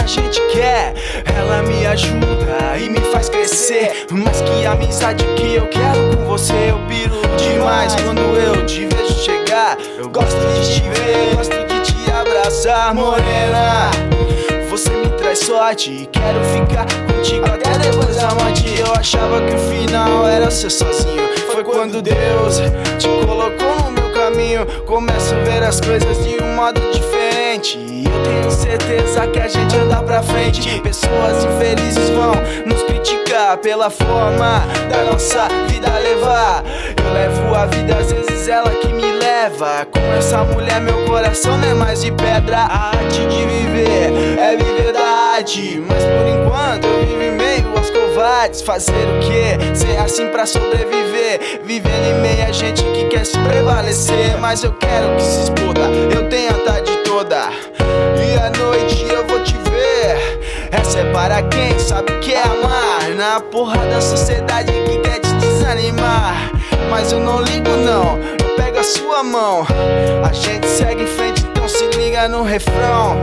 a gente quer. Ela me ajuda e me faz crescer. Mais que a amizade que eu quero com você, eu piro demais quando eu te vejo chegar. Eu gosto de te ver, gosto de te abraçar, morena. Você me traz sorte e quero ficar contigo até depois da morte. Eu achava que o final era ser sozinho. Foi quando Deus te colocou no meu caminho. Começo a ver as coisas de um modo diferente. E eu tenho certeza que a gente anda pra frente. Pessoas infelizes vão nos criticar pela forma da nossa vida levar. Eu levo a vida, às vezes ela que me leva. Com essa mulher meu coração não é mais de pedra. A arte de viver é verdade, mas por enquanto eu vivo em meio aos covardes. Fazer o que? Ser assim pra sobreviver. Vivendo em meio a gente que quer se prevalecer. Mas eu quero que se exploda, eu tenho a tarde toda e à noite eu vou te ver. Essa é para quem sabe o que é amar. Na porra da sociedade que quer te desanimar. Mas eu não ligo não, eu pego a sua mão. A gente segue em frente, então se liga no refrão.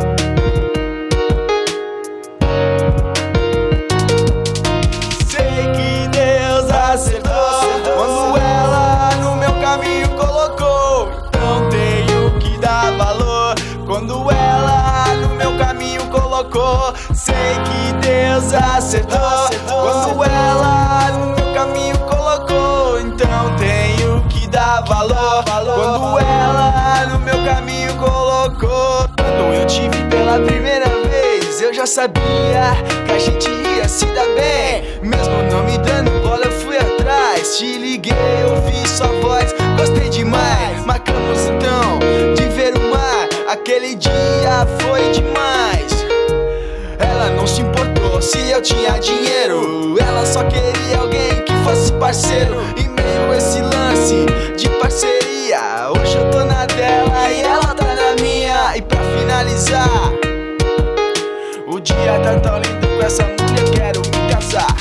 Acertou quando ela no meu caminho colocou. Então tenho que dar valor. Quando ela no meu caminho colocou. Sei que Deus acertou quando ela no meu caminho colocou. Então tenho que dar valor. Quando ela no meu caminho colocou. Quando eu te vi pela primeira vez, eu já sabia que a gente ia se dar bem. Mesmo não me dando bola, eu fui atrás. Te liguei, ouvi sua voz, gostei demais. Marcamos então de ver o mar. Aquele dia foi demais. Ela não se importou se eu tinha dinheiro. Ela só queria alguém que fosse parceiro. Em meio a esse lance de parceria, hoje eu tô na dela e ela tá na minha. E pra finalizar, o dia tá tão lindo com essa mulher, quero me casar.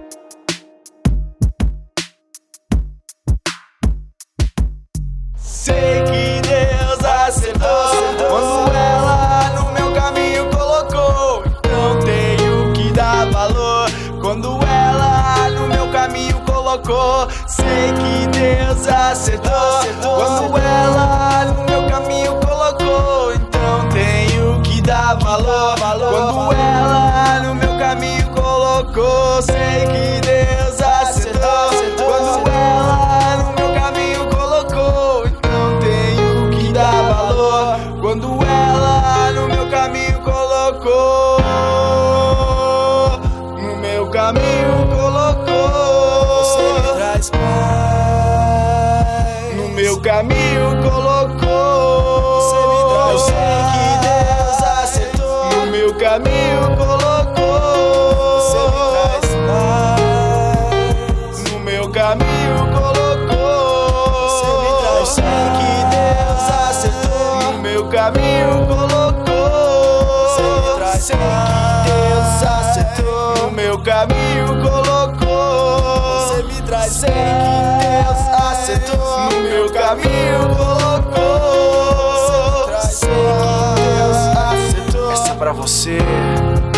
Sei que Deus acertou quando ela no meu caminho colocou. Então tenho que dar valor. Quando ela no meu caminho colocou. Sei que Deus acertou quando ela no meu caminho colocou. Então tenho que dar valor. Quando ela no meu caminho colocou. Sei que Deus acertou quando ela no meu caminho colocou. Então tenho que dar valor. Quando ela no meu caminho colocou. No meu caminho colocou. Você me traz paz. No meu caminho colocou. Você me traz. Eu sei que Deus acertou. No meu caminho colocou. Você me traz paz. No meu caminho colocou. Você me traz. Eu sei que Deus acertou. No meu caminho colocou. Você me traz. Sei que Deus acertou. No meu caminho colocou. Você me traz. Sei que Deus acertou. No meu caminho colocou. Você me traz. Sei que Deus acertou. Essa é pra você.